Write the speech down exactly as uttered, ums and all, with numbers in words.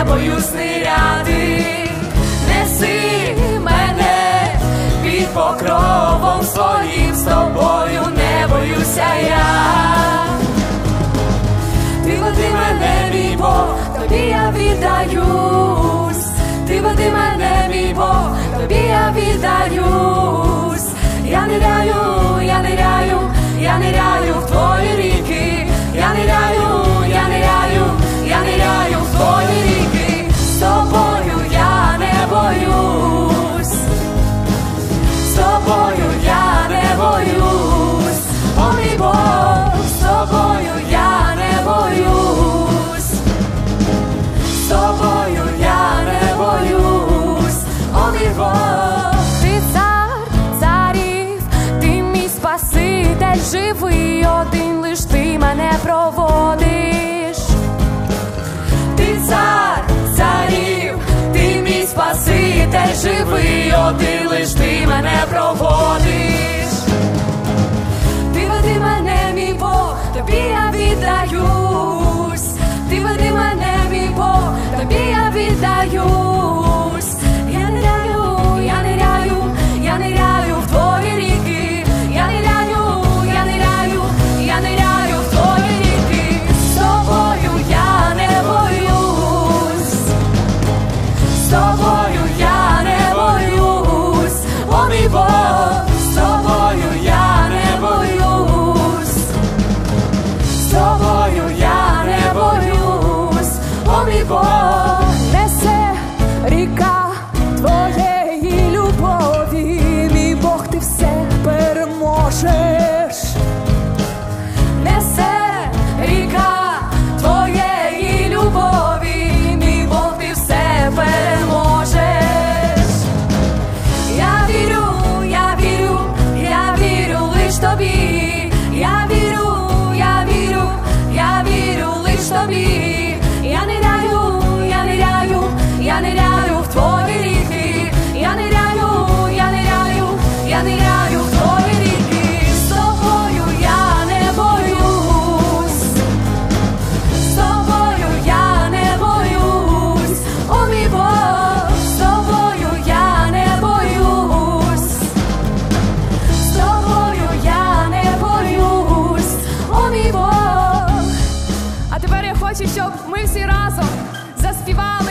боюсь ниряти. Неси мене під покровом своїм, з тобою не боюся я. Ти веди мене, мій Бог, тобі я віддаюсь. Ти веди мене, мій Бог, тобі я віддаюсь. Я ниряю, я ниряю, я ниряю в твої ріки. Я ниряю, я ниряю, я ниряю в твої ріки. З тобою я не боюсь. З тобою я не боюсь. О, мій Бог, з тобою я не боюсь. З тобою я не боюсь. О, мій Бог. Ти цар царів, ти мій Спаситель живий, один лиш ти мене проводиш. Ти цар царів, ти мій Спаситель живий, один лиш ти мене проводиш. Ти веди мене, мій Бог, тобі я віддаюсь. Ти веди мене, мій Бог, тобі я віддаюсь. Я ниряю, я ниряю, я ниряю в твої ріки. Я ниряю, я ниряю, я ниряю в твої ріки. З тобою я не боюсь. З тобою я не боюсь. О, мій Бог, з тобою я не боюсь. З тобою я не боюсь. О, мій Бог. Несе ріка твоєї любові, мій Бог, ти все переможеш. Несе ріка твоєї любові, мій Бог, ти все переможеш. Я вірю, я вірю, я вірю лиш тобі. Я вірю, я вірю, я вірю лиш тобі. Я ниряю, я ниряю, я ниряю в твої ріки. Я ниряю, я ниряю, я ниряю в твої ріки. З тобою я не боюсь. З тобою я не боюсь. О, мій Бог, з тобою я не боюсь. З тобою я не боюсь. О, мій Бог. А тепер я хочу, щоб ми всі разом заспівали